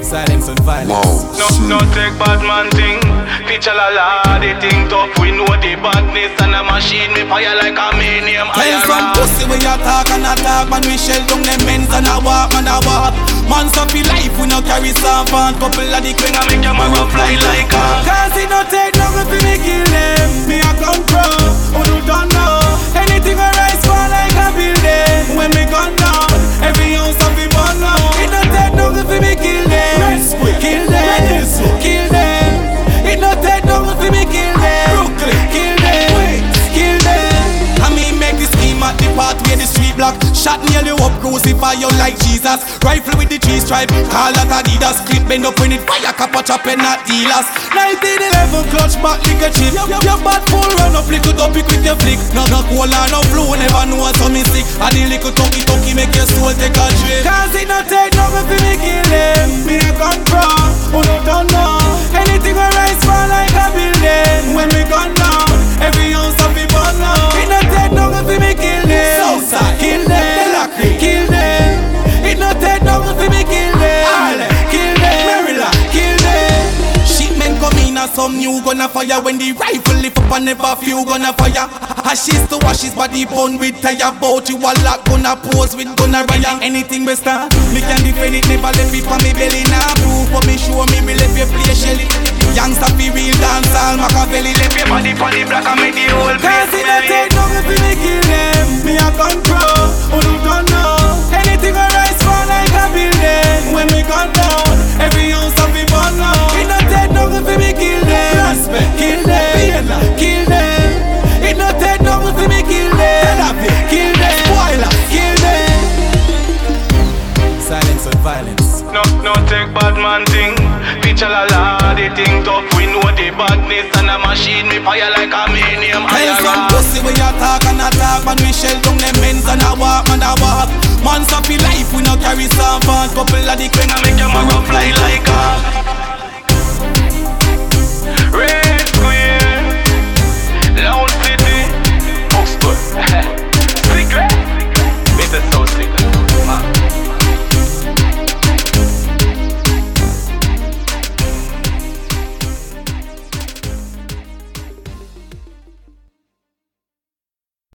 Silence and violence. No take bad man thing. Picture la la, they think tough. We know the badness and a machine me fire like a manium. Tell some pussy when you talk and a talk, man we shell down them men's and a walk, man a walk. Man so feel life we no carry some fun. Couple of the queen a make your man fly like a. Cause it no take nothing for me kill them. Me a come from, who you don't know. Anything I rise for like a building. When me gone down, every ounce of it burn now. It no take nothing for me kill them. Kill them, kill them. It no take nothing for me kill them. Kill them, kill them. I mean make the scheme at the part where the street block. Shot nearly up, crucify you like Jesus. Rifle with the tree stripe, call that Adidas. Clip bend up when it fire, kappa chopping not dealers. 1911 clutch back like a chip. Your bad full run up, little dopey quick your flick. No cola, no flu, never know what's on me sick. And the little talkie make your soul take a trip. Cause it no take nothing for me kill them. Me a gun from, who don't know. Anything I rise for like a building. When me gone down, every ounce of it burn now. It no take nothing for me kill them. Kill them, kill them. It no take nothing for me kill them. Kill them, kill them. Shipment come in and some new gonna fire. When the rifle lift up and never few gonna fire. Ashes to ashes, body bone with tire. Bout you a lot gonna pose with gonna riot. Anything we start, me can defend it. Never left it for me belly. Nah proof for me, show me left you play Shelly. Youngster be real dance all Machiavelli. Left your body for the black and make the whole place. Cause it no take nothing for me kill them. Me a gun pro, who don't know. Anything I rise for like a building. When me gone down, every ounce of it burn now. It no take nothing for me kill them. Kill them, kill them. It no take nothing for me kill them. Kill them, spoiler, kill them. Silence and violence. No take bad man thing. Picture la la, they think tough. We know the badness and a machine me fire like a manium. Tell some pussy when you talk and a talk.